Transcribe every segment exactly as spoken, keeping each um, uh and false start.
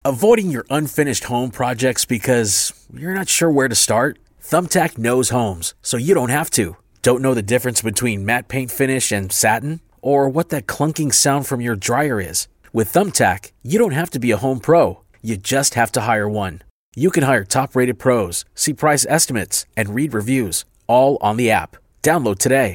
Avoiding your unfinished home projects because you're not sure where to start? Thumbtack knows homes, so you don't have to. Don't know the difference between matte paint finish and satin? Or what that clunking sound from your dryer is? With Thumbtack, you don't have to be a home pro. You just have to hire one. You can hire top-rated pros, see price estimates, and read reviews, all on the app. Download today.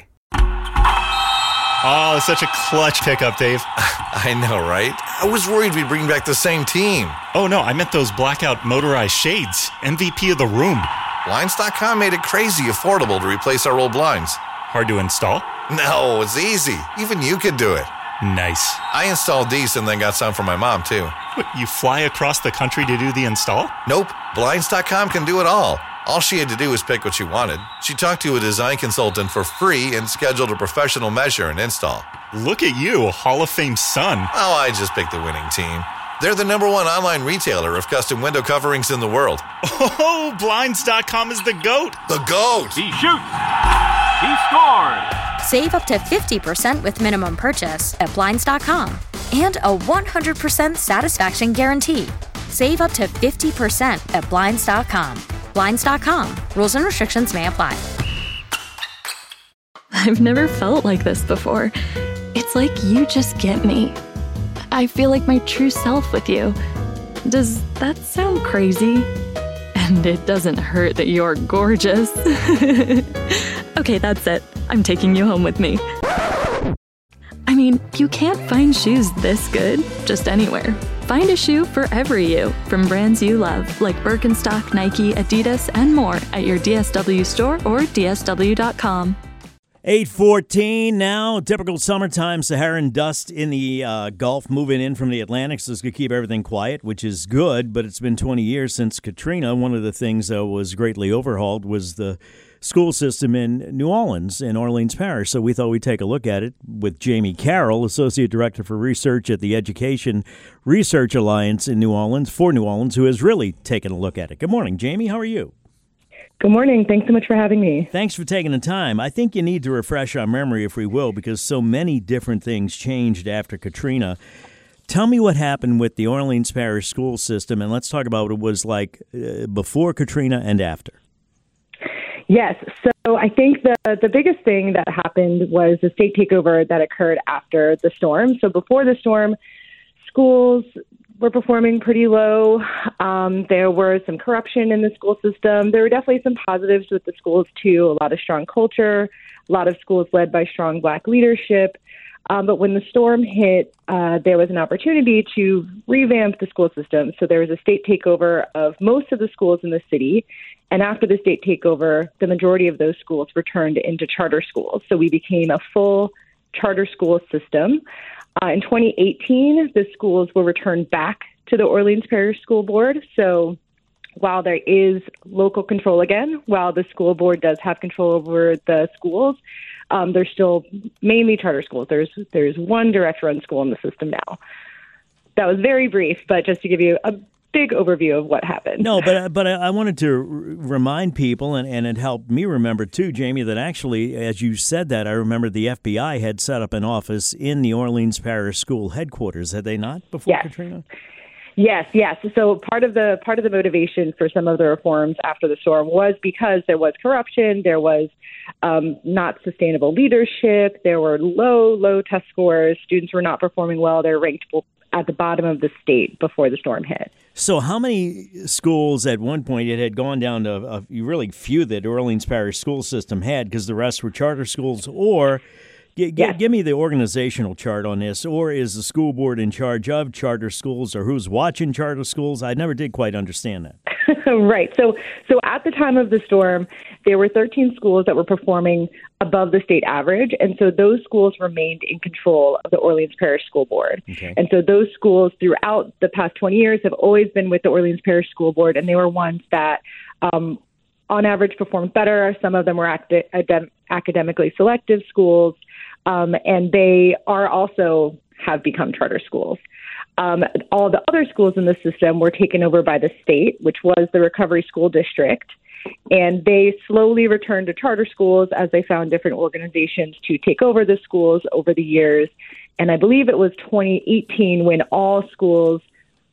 Oh, such a clutch pickup, Dave. I know, right? I was worried we'd bring back the same team. Oh, no, I meant those blackout motorized shades. M V P of the room. Blinds dot com made it crazy affordable to replace our old blinds. Hard to install? No, it's easy. Even you could do it. Nice. I installed these and then got some for my mom, too. What, you fly across the country to do the install? Nope. Blinds dot com can do it all. All she had to do was pick what she wanted. She talked to a design consultant for free and scheduled a professional measure and install. Look at you, a Hall of Fame son. Oh, I just picked the winning team. They're the number one online retailer of custom window coverings in the world. Oh, Blinds dot com is the GOAT. The GOAT! He shoots! He scores! Save up to fifty percent with minimum purchase at Blinds dot com. And a one hundred percent satisfaction guarantee. Save up to fifty percent at Blinds dot com. Blinds dot com. Rules and restrictions may apply. I've never felt like this before. It's like you just get me. I feel like my true self with you. Does that sound crazy? And it doesn't hurt that you're gorgeous. Okay, that's it. I'm taking you home with me. I mean, you can't find shoes this good just anywhere. Find a shoe for every you from brands you love, like Birkenstock, Nike, Adidas, and more at your D S W store or D S W dot com. eight fourteen now, typical summertime Saharan dust in the uh, Gulf moving in from the Atlantic, so it's going to keep everything quiet, which is good, but it's been twenty years since Katrina. One of the things that was greatly overhauled was the school system in New Orleans, in Orleans Parish, so we thought we'd take a look at it with Jamie Carroll, Associate Director for Research at the Education Research Alliance in New Orleans, for New Orleans, who has really taken a look at it. Good morning, Jamie. How are you? Good morning. Thanks so much for having me. Thanks for taking the time. I think you need to refresh our memory, if we will, because so many different things changed after Katrina. Tell me what happened with the Orleans Parish school system, and let's talk about what it was like uh, before Katrina and after. Yes. So I think the, the biggest thing that happened was the state takeover that occurred after the storm. So before the storm, schools were performing pretty low. Um, there was some corruption in the school system. There were definitely some positives with the schools, too. A lot of strong culture, a lot of schools led by strong Black leadership. Um, but when the storm hit, uh, there was an opportunity to revamp the school system. So there was a state takeover of most of the schools in the city. And after the state takeover, the majority of those schools returned into charter schools. So we became a full charter school system. Uh, in twenty eighteen, the schools were returned back to the Orleans Parish School Board. So while there is local control again, while the school board does have control over the schools, um, they're still mainly charter schools. There's there's one direct-run school in the system now. That was very brief, but just to give you a big overview of what happened. No, but but I wanted to r- remind people, and, and it helped me remember too, Jamie, that actually, as you said that, I remember the F B I had set up an office in the Orleans Parish School headquarters. Had they not before yes. Katrina? Yes, yes. So part of the part of the motivation for some of the reforms after the storm was because there was corruption, there was um, not sustainable leadership, there were low, low test scores. Students were not performing well. They're ranked at the bottom of the state before the storm hit. So how many schools at one point, it had gone down to a really few that Orleans Parish school system had because the rest were charter schools, or g- g- yes. give me the organizational chart on this, or is the school board in charge of charter schools, or who's watching charter schools? I never did quite understand that. Right. So so at the time of the storm, there were thirteen schools that were performing above the state average. And so those schools remained in control of the Orleans Parish School Board. Okay. And so those schools throughout the past twenty years have always been with the Orleans Parish School Board. And they were ones that, um, on average, performed better. Some of them were acti- adem- academically selective schools. Um, and they are also have become charter schools. Um, all the other schools in the system were taken over by the state, which was the Recovery School District. And they slowly returned to charter schools as they found different organizations to take over the schools over the years. And I believe it was twenty eighteen when all schools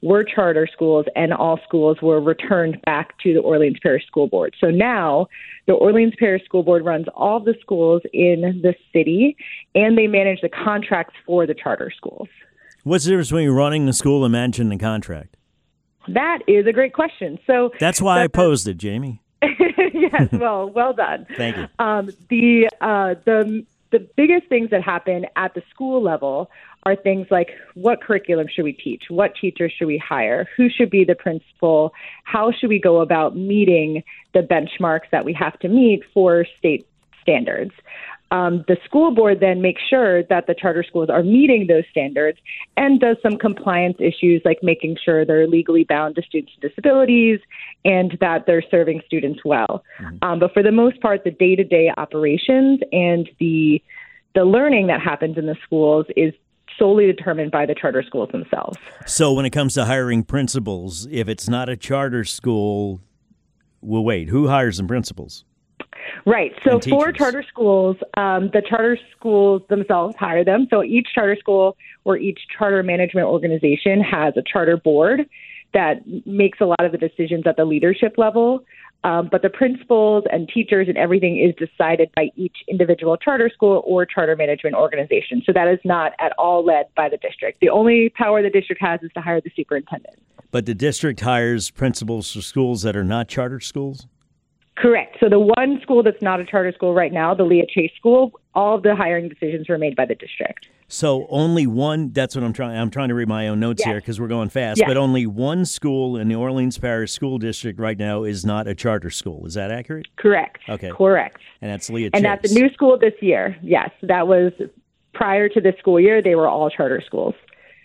were charter schools, and all schools were returned back to the Orleans Parish School Board. So now the Orleans Parish School Board runs all the schools in the city, and they manage the contracts for the charter schools. What's the difference between running the school and managing the contract? That is a great question. So That's why I posed it, Jamie. Yes, well, well done. Thank you. Um, the uh, the the biggest things that happen at the school level are things like what curriculum should we teach, what teachers should we hire, who should be the principal, how should we go about meeting the benchmarks that we have to meet for state standards. Um, the school board then makes sure that the charter schools are meeting those standards and does some compliance issues like making sure they're legally bound to students with disabilities and that they're serving students well. Mm-hmm. Um, but for the most part, the day-to-day operations and the the learning that happens in the schools is solely determined by the charter schools themselves. So when it comes to hiring principals, if it's not a charter school, well, wait, who hires the principals? Right. So for charter schools, um, the charter schools themselves hire them. So each charter school or each charter management organization has a charter board that makes a lot of the decisions at the leadership level. Um, but the principals and teachers and everything is decided by each individual charter school or charter management organization. So that is not at all led by the district. The only power the district has is to hire the superintendent. But the district hires principals for schools that are not charter schools? Correct. So the one school that's not a charter school right now, the Leah Chase School, all of the hiring decisions were made by the district. So only one, that's what I'm trying, I'm trying to read my own notes yes. here because we're going fast, yes. but only one school in the Orleans Parish School District right now is not a charter school. Is that accurate? Correct. Okay. Correct. And that's Leah Chase. And that's a new school this year. Yes. That was prior to this school year, they were all charter schools.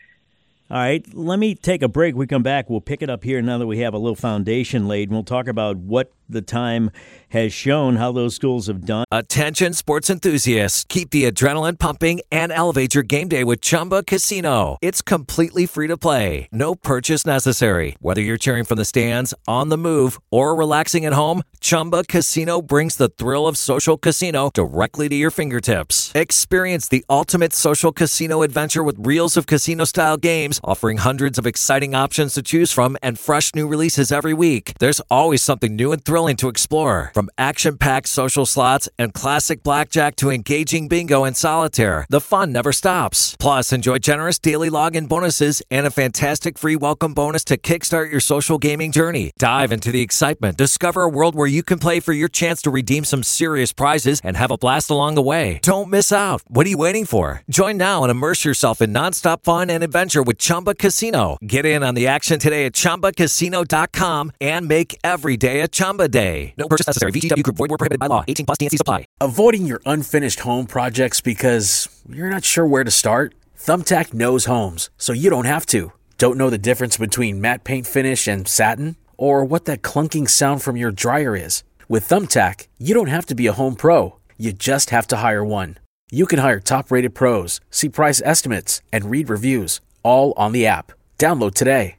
All right, let me take a break. We come back. We'll pick it up here now that we have a little foundation laid, and we'll talk about what the time has shown, how those schools have done. Attention sports enthusiasts. Keep the adrenaline pumping and elevate your game day with Chumba Casino. It's completely free to play. No purchase necessary. Whether you're cheering from the stands, on the move, or relaxing at home, Chumba Casino brings the thrill of social casino directly to your fingertips. Experience the ultimate social casino adventure with reels of casino-style games, offering hundreds of exciting options to choose from and fresh new releases every week. There's always something new and thrilling to explore. From action-packed social slots and classic blackjack to engaging bingo and solitaire, the fun never stops. Plus, enjoy generous daily login bonuses and a fantastic free welcome bonus to kickstart your social gaming journey. Dive into the excitement. Discover a world where you can play for your chance to redeem some serious prizes and have a blast along the way. Don't miss out. What are you waiting for? Join now and immerse yourself in nonstop fun and adventure with Chumba Casino. Get in on the action today at Chumba Casino dot com and make every day a Chumba day. No purchase necessary. V G W Group. Void where prohibited by law. eighteen plus. T N C supply. Avoiding your unfinished home projects because you're not sure where to start? Thumbtack knows homes, so you don't have to. Don't know the difference between matte paint finish and satin? Or what that clunking sound from your dryer is? With Thumbtack, you don't have to be a home pro. You just have to hire one. You can hire top-rated pros, see price estimates, and read reviews, all on the app. Download today.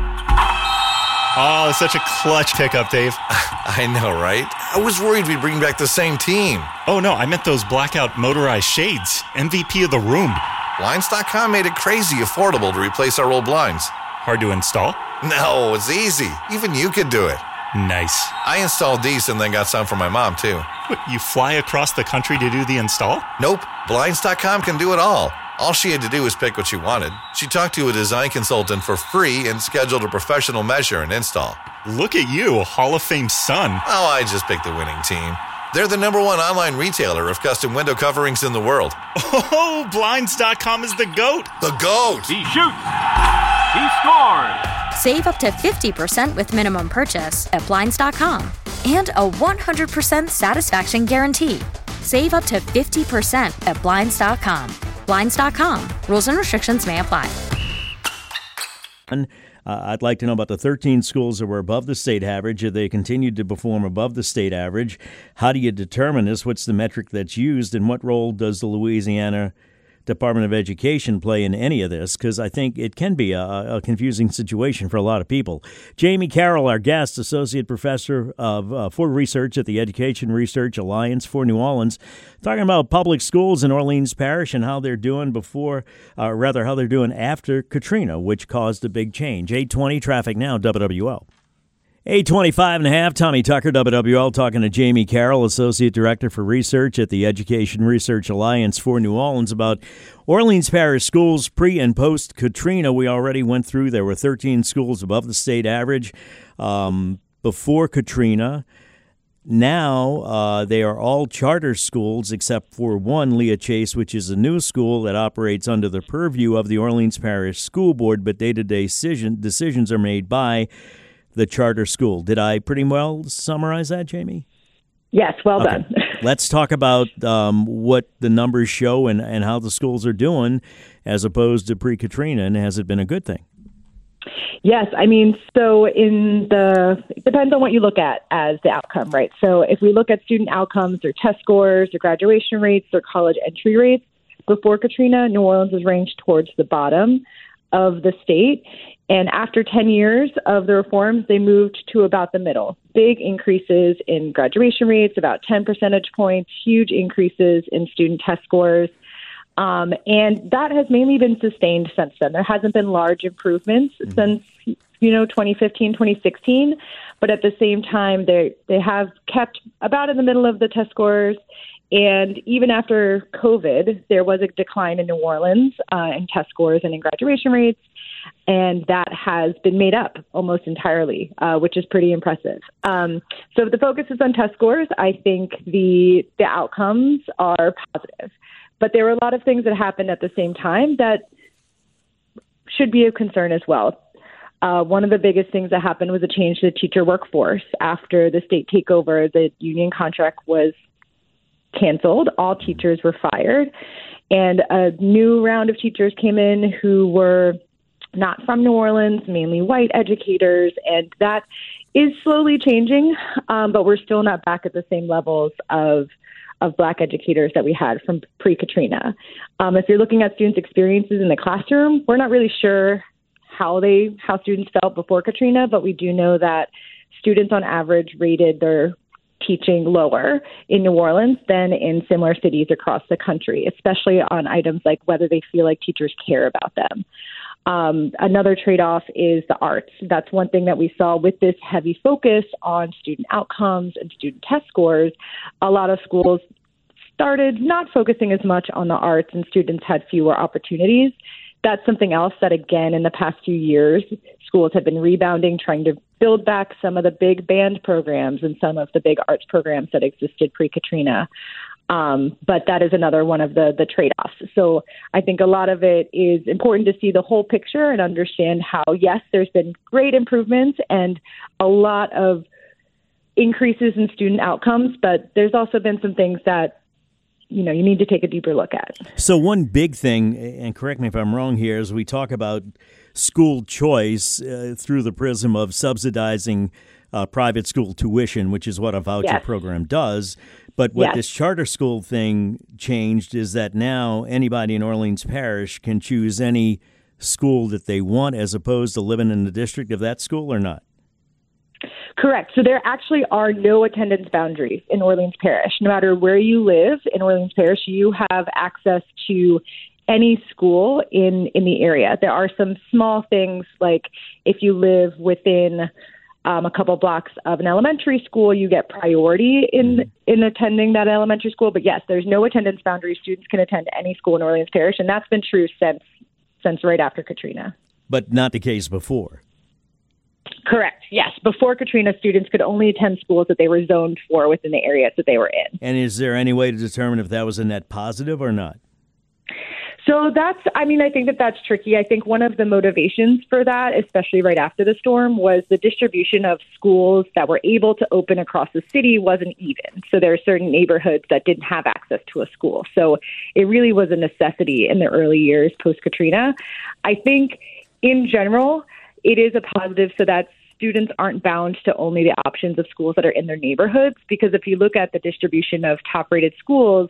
Oh, such a clutch pickup, Dave. I know, right? I was worried we'd bring back the same team. Oh, no, I meant those blackout motorized shades. M V P of the room. Blinds dot com made it crazy affordable to replace our old blinds. Hard to install? No, it's easy. Even you could do it. Nice. I installed these and then got some for my mom, too. What, you fly across the country to do the install? Nope. Blinds dot com can do it all. All she had to do was pick what she wanted. She talked to a design consultant for free and scheduled a professional measure and install. Look at you, Hall of Fame son. Oh, I just picked the winning team. They're the number one online retailer of custom window coverings in the world. Oh, Blinds dot com is the GOAT. The GOAT! He shoots! He scores! Save up to fifty percent with minimum purchase at Blinds dot com. And a one hundred percent satisfaction guarantee. Save up to fifty percent at Blinds dot com. Blinds dot com. Rules and restrictions may apply. Uh, I'd like to know about the thirteen schools that were above the state average. If they continued to perform above the state average, how do you determine this? What's the metric that's used, and what role does the Louisiana Department of Education play in any of this? Because I think it can be a, a confusing situation for a lot of people. Jamie Carroll, our guest, Associate Professor of uh, for Research at the Education Research Alliance for New Orleans, talking about public schools in Orleans Parish and how they're doing before, uh, rather how they're doing after Katrina, which caused a big change. eight twenty traffic now, W W L. eight twenty-five and a half, Tommy Tucker, W W L, talking to Jamie Carroll, Associate Director for Research at the Education Research Alliance for New Orleans, about Orleans Parish schools pre- and post-Katrina. We already went through, there were thirteen schools above the state average um, before Katrina. Now uh, they are all charter schools except for one, Leah Chase, which is a new school that operates under the purview of the Orleans Parish School Board, but day-to-day decision, decisions are made by the charter school. Did I pretty well summarize that, Jamie? Yes, well okay. done. Let's talk about um, what the numbers show and, and how the schools are doing as opposed to pre-Katrina, and has it been a good thing? Yes, I mean, so in the, it depends on what you look at as the outcome, right? So if we look at student outcomes, their test scores, their graduation rates, their college entry rates, before Katrina, New Orleans was ranked towards the bottom of the state. And after ten years of the reforms, they moved to about the middle. Big increases in graduation rates, about ten percentage points, huge increases in student test scores. Um, and that has mainly been sustained since then. There hasn't been large improvements mm-hmm. since, you know, twenty fifteen, twenty sixteen. But at the same time, they they have kept about in the middle of the test scores. And even after COVID, there was a decline in New Orleans uh, in test scores and in graduation rates. And that has been made up almost entirely, uh, which is pretty impressive. Um, so if the focus is on test scores, I think the the outcomes are positive. But there were a lot of things that happened at the same time that should be of concern as well. Uh, one of the biggest things that happened was a change to the teacher workforce. After the state takeover, the union contract was canceled. All teachers were fired. And a new round of teachers came in who were not from New Orleans, mainly white educators. And that is slowly changing, um, but we're still not back at the same levels of of Black educators that we had from pre-Katrina. Um, if you're looking at students' experiences in the classroom, we're not really sure how they how students felt before Katrina, but we do know that students on average rated their teaching lower in New Orleans than in similar cities across the country, especially on items like whether they feel like teachers care about them. Um, another trade-off is the arts. That's one thing that we saw with this heavy focus on student outcomes and student test scores. A lot of schools started not focusing as much on the arts, and students had fewer opportunities. That's something else that, again, in the past few years, schools have been rebounding, trying to build back some of the big band programs and some of the big arts programs that existed pre-Katrina. Um, but that is another one of the, the trade-offs. So I think a lot of it is important to see the whole picture and understand how, yes, there's been great improvements and a lot of increases in student outcomes, but there's also been some things that, you know, you need to take a deeper look at. So one big thing, and correct me if I'm wrong here, is we talk about school choice uh, through the prism of subsidizing uh, private school tuition, which is what a voucher yes. program does. But what yes. this charter school thing changed is that now anybody in Orleans Parish can choose any school that they want as opposed to living in the district of that school or not? Correct. So there actually are no attendance boundaries in Orleans Parish. No matter where you live in Orleans Parish, you have access to any school in, in the area. There are some small things like if you live within um, a couple blocks of an elementary school, you get priority in, in attending that elementary school. But yes, there's no attendance boundary. Students can attend any school in Orleans Parish, and that's been true since since right after Katrina. But not the case before. Correct. Yes. Before Katrina, students could only attend schools that they were zoned for within the areas that they were in. And is there any way to determine if that was a net positive or not? So that's, I mean, I think that that's tricky. I think one of the motivations for that, especially right after the storm, was the distribution of schools that were able to open across the city wasn't even. So there are certain neighborhoods that didn't have access to a school. So it really was a necessity in the early years post-Katrina. I think in general, it is a positive so that students aren't bound to only the options of schools that are in their neighborhoods. Because if you look at the distribution of top-rated schools,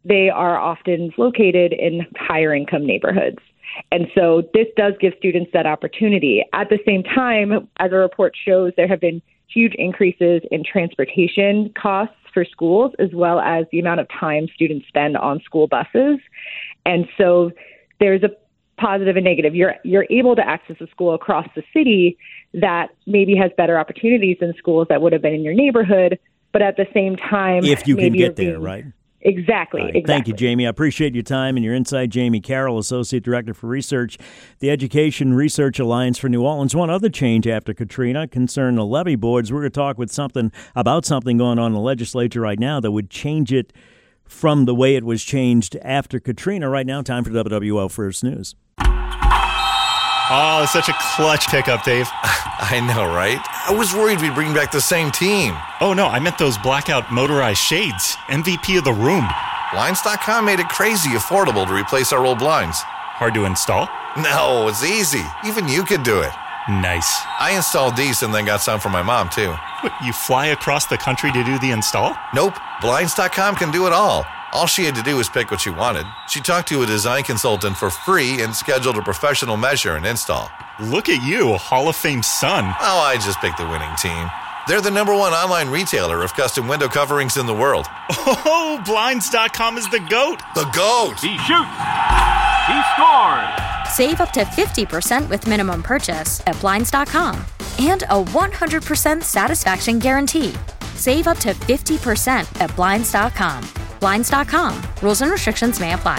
they are often located in higher income neighborhoods. And so this does give students that opportunity. At the same time, as our report shows, there have been huge increases in transportation costs for schools, as well as the amount of time students spend on school buses. And so there's a positive and negative. You're you're able to access a school across the city that maybe has better opportunities than schools that would have been in your neighborhood, but at the same time, if you can maybe get being, there, right? Exactly, right. exactly. Thank you, Jamie. I appreciate your time and your insight. Jamie Carroll, Associate Director for Research, the Education Research Alliance for New Orleans. One other change after Katrina concerned the levy boards. We're going to talk with something about something going on in the legislature right now that would change it from the way it was changed after Katrina. Right now, time for W W L First News. Oh, it's such a clutch pickup, Dave. I know, right? I was worried we'd bring back the same team. Oh, no, I meant those blackout motorized shades. M V P of the room. Blinds dot com made it crazy affordable to replace our old blinds. Hard to install? No, it's easy. Even you could do it. Nice. I installed these and then got some for my mom, too. What, you fly across the country to do the install? Nope. Blinds dot com can do it all. All she had to do was pick what she wanted. She talked to a design consultant for free and scheduled a professional measure and install. Look at you, Hall of Fame son. Oh, I just picked the winning team. They're the number one online retailer of custom window coverings in the world. Oh, Blinds dot com is the GOAT. The GOAT! He shoots. He scored. Save up to fifty percent with minimum purchase at Blinds dot com and a one hundred percent satisfaction guarantee. Save up to fifty percent at Blinds dot com. Blinds dot com. Rules and restrictions may apply.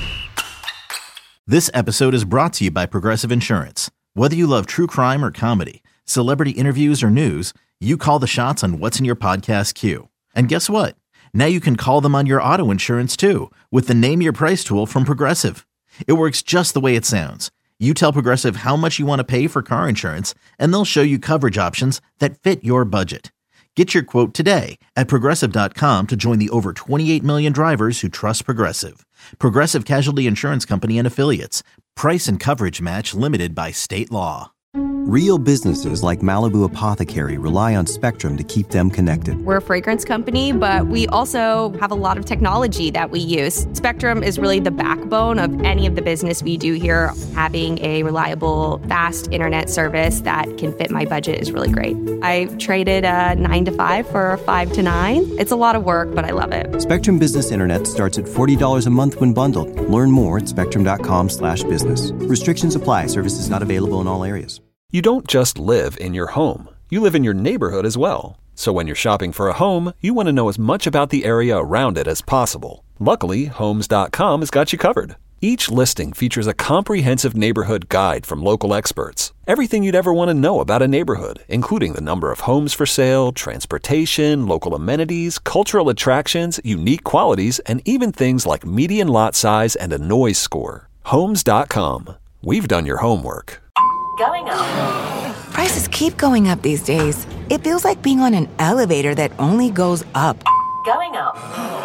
This episode is brought to you by Progressive Insurance. Whether you love true crime or comedy, celebrity interviews or news, you call the shots on what's in your podcast queue. And guess what? Now you can call them on your auto insurance too with the Name Your Price tool from Progressive. It works just the way it sounds. You tell Progressive how much you want to pay for car insurance, and they'll show you coverage options that fit your budget. Get your quote today at Progressive dot com to join the over twenty-eight million drivers who trust Progressive. Progressive Casualty Insurance Company and Affiliates. Price and coverage match limited by state law. Real businesses like Malibu Apothecary rely on Spectrum to keep them connected. We're a fragrance company, but we also have a lot of technology that we use. Spectrum is really the backbone of any of the business we do here. Having a reliable, fast internet service that can fit my budget is really great. I traded a nine to five for a five to nine. It's a lot of work, but I love it. Spectrum Business Internet starts at forty dollars a month when bundled. Learn more at spectrum dot com slash business. Restrictions apply. Services not available in all areas. You don't just live in your home. You live in your neighborhood as well. So when you're shopping for a home, you want to know as much about the area around it as possible. Luckily, Homes dot com has got you covered. Each listing features a comprehensive neighborhood guide from local experts. Everything you'd ever want to know about a neighborhood, including the number of homes for sale, transportation, local amenities, cultural attractions, unique qualities, and even things like median lot size and a noise score. Homes dot com. We've done your homework. Going up. Prices keep going up these days. It feels like being on an elevator that only goes up. Going up.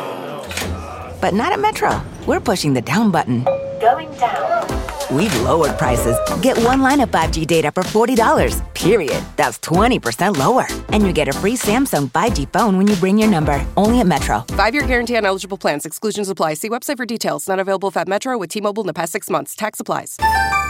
But not at Metro. We're pushing the down button. Going down. We've lowered prices. Get one line of five G data for forty dollars, period. That's twenty percent lower. And you get a free Samsung five G phone when you bring your number. Only at Metro. Five-year guarantee on eligible plans. Exclusions apply. See website for details. Not available at Metro with T-Mobile in the past six months. Tax applies.